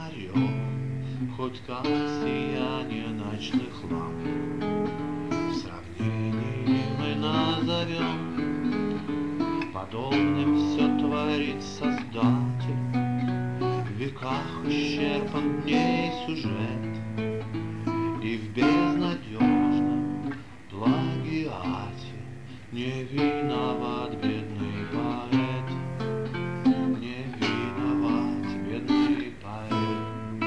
фонарем, хоть как сияние ночных ламп. В сравнении мы назовем подобным все творит Создатель. В веках исчерпан дней сюжет, и в безнадежном плагиате не виноват бедный поэт, не виноват бедный поэт.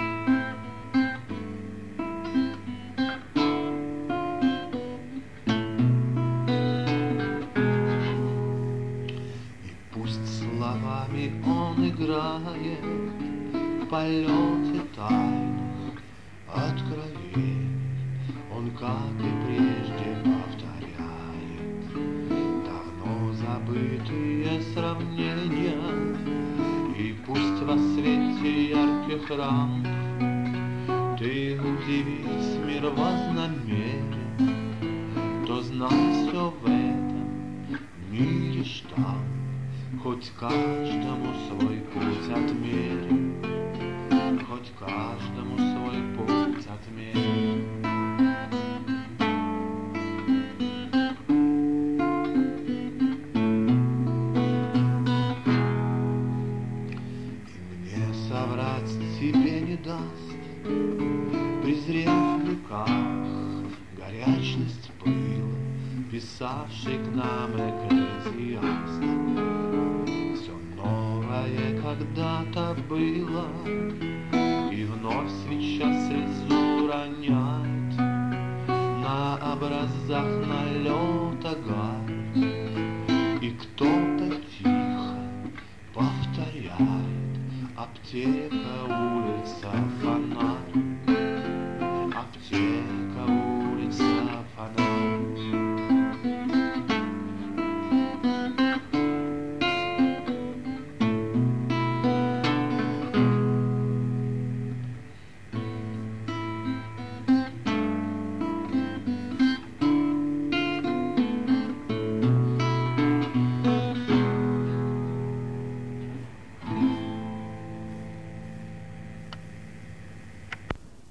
И пусть словами он играет в полете тайных откровений, он, как и прежде, повторяет давно забытые сравнения. И пусть во свете ярких рамп ты удивить мир вознамерен, то знай, все в этом мире штамп, хоть каждому свой путь отмерен, хоть каждому свой путь отмерен. Соврать тебе не даст, презрев в веках горячность пыла, писавший к нам экклезиаст. Все новое когда-то было, и вновь свеча слезу роняет на образах налета гарь, и кто-то тихо повторяет: аптека, улица, фонарь.